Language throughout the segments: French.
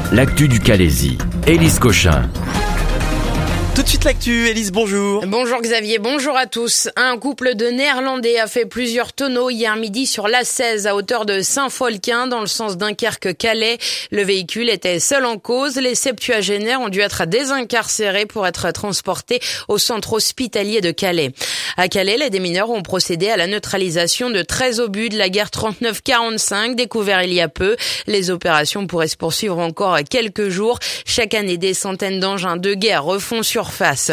l'actu du Calaisis. Élise Cochin. Tout de suite l'actu, Élise, bonjour. Bonjour Xavier, bonjour à tous. Un couple de Néerlandais a fait plusieurs tonneaux hier midi sur l'A16 à hauteur de Saint-Folquin dans le sens Dunkerque-Calais. Le véhicule était seul en cause. Les septuagénaires ont dû être désincarcérés pour être transportés au centre hospitalier de Calais. À Calais, les démineurs ont procédé à la neutralisation de 13 obus de la guerre 39-45 découverts il y a peu. Les opérations pourraient se poursuivre encore quelques jours. Chaque année, des centaines d'engins de guerre refont surface.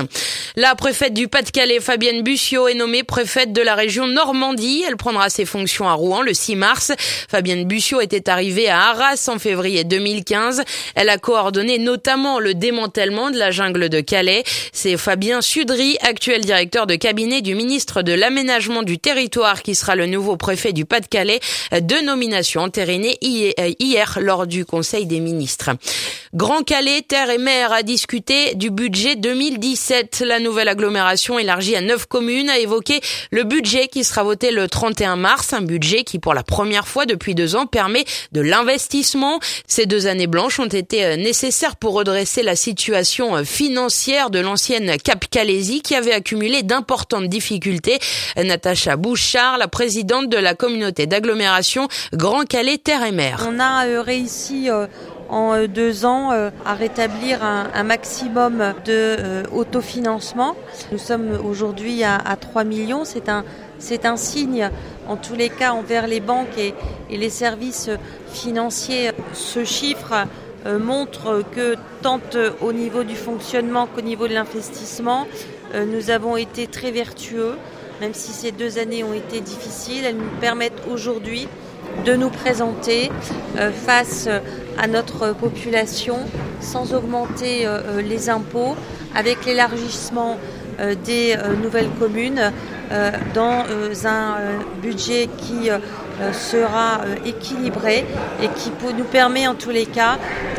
La préfète du Pas-de-Calais, Fabienne Bussiot, est nommée préfète de la région Normandie. Elle prendra ses fonctions à Rouen le 6 mars. Fabienne Bussiot était arrivée à Arras en février 2015. Elle a coordonné notamment le démantèlement de la jungle de Calais. C'est Fabien Sudry, actuel directeur de cabinet du ministre de l'Aménagement du Territoire, qui sera le nouveau préfet du Pas-de-Calais. Deux nominations entérinées hier lors du Conseil des ministres. Grand Calais, Terre et Mer a discuté du budget 2017. La nouvelle agglomération élargie à 9 communes a évoqué le budget qui sera voté le 31 mars. Un budget qui, pour la première fois depuis 2 ans, permet de l'investissement. Ces 2 années blanches ont été nécessaires pour redresser la situation financière de l'ancienne Cap Calaisis qui avait accumulé d'importantes difficultés. Natacha Bouchard, la présidente de la communauté d'agglomération Grand Calais, Terre et Mer. On a réussi en 2 ans à rétablir un maximum de autofinancement. Nous sommes aujourd'hui à 3 millions. C'est un signe, en tous les cas, envers les banques et les services financiers. Ce chiffre montre que tant au niveau du fonctionnement qu'au niveau de l'investissement, nous avons été très vertueux. Même si ces 2 années ont été difficiles, elles nous permettent aujourd'hui de nous présenter face à notre population sans augmenter les impôts, avec l'élargissement des nouvelles communes dans un budget qui sera équilibré et qui nous permet en tous les cas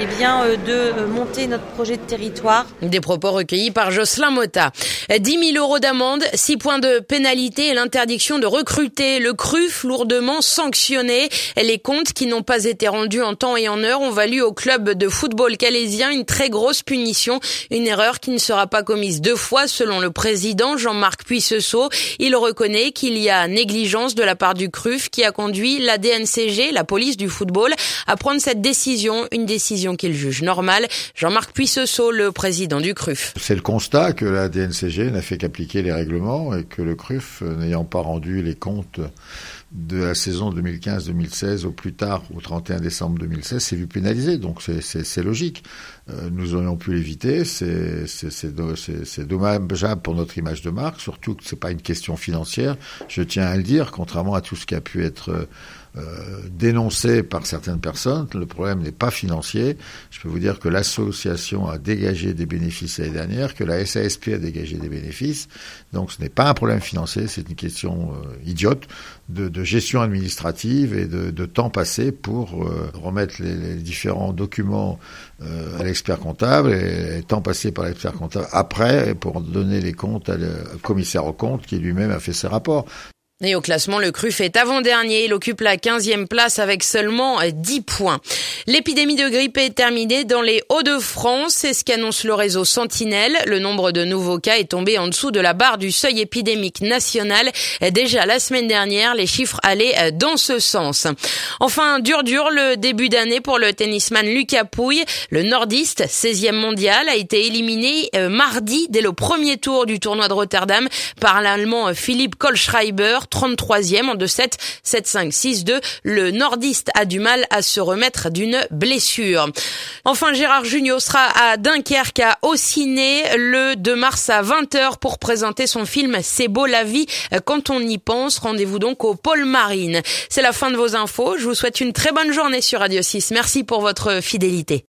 de monter notre projet de territoire. Des propos recueillis par Jocelyn Motta. 10 000 euros d'amende, 6 points de pénalité et l'interdiction de recruter. Le CRUF lourdement sanctionné. Les comptes qui n'ont pas été rendus en temps et en heure ont valu au club de football calaisien une très grosse punition. Une erreur qui ne sera pas commise 2 fois selon le président Jean-Marc Puissesseau. Il reconnaît qu'il y a négligence de la part du CRUF qui a conduit la DNCG, la police du football, à prendre cette décision, une décision qu'il juge normale. Jean-Marc Puissesseau, le président du CRUF. C'est le constat que la DNCG n'a fait qu'appliquer les règlements et que le CRUF, n'ayant pas rendu les comptes de la saison 2015-2016 au plus tard, au 31 décembre 2016, s'est vu pénalisé. Donc c'est logique. Nous aurions pu l'éviter. C'est dommageable pour notre image de marque, surtout que c'est pas une question financière. Je tiens à le dire, contrairement à tout ce qui a pu être dénoncé par certaines personnes, le problème n'est pas financier. Je peux vous dire que l'association a dégagé des bénéfices l'année dernière, que la SASP a dégagé des bénéfices. Donc ce n'est pas un problème financier, c'est une question idiote de gestion administrative et de temps passé pour remettre les différents documents à l'expert comptable et temps passé par l'expert comptable après pour donner les comptes au commissaire aux comptes qui lui-même a fait ses rapports. Et au classement, le CRUF est avant-dernier. Il occupe la 15e place avec seulement 10 points. L'épidémie de grippe est terminée dans les Hauts-de-France. C'est ce qu'annonce le réseau Sentinelle. Le nombre de nouveaux cas est tombé en dessous de la barre du seuil épidémique national. Déjà la semaine dernière, les chiffres allaient dans ce sens. Enfin, dur le début d'année pour le tennisman Lucas Pouille. Le nordiste, 16e mondial, a été éliminé mardi dès le premier tour du tournoi de Rotterdam par l'Allemand Philippe Kohlschreiber. 33e en 2-7, 7-5, 6-2. Le nordiste a du mal à se remettre d'une blessure. Enfin, Gérard Jugnot sera à Dunkerque, à Auciné, le 2 mars à 20h pour présenter son film C'est beau la vie quand on y pense. Rendez-vous donc au Pôle Marine. C'est la fin de vos infos. Je vous souhaite une très bonne journée sur Radio 6. Merci pour votre fidélité.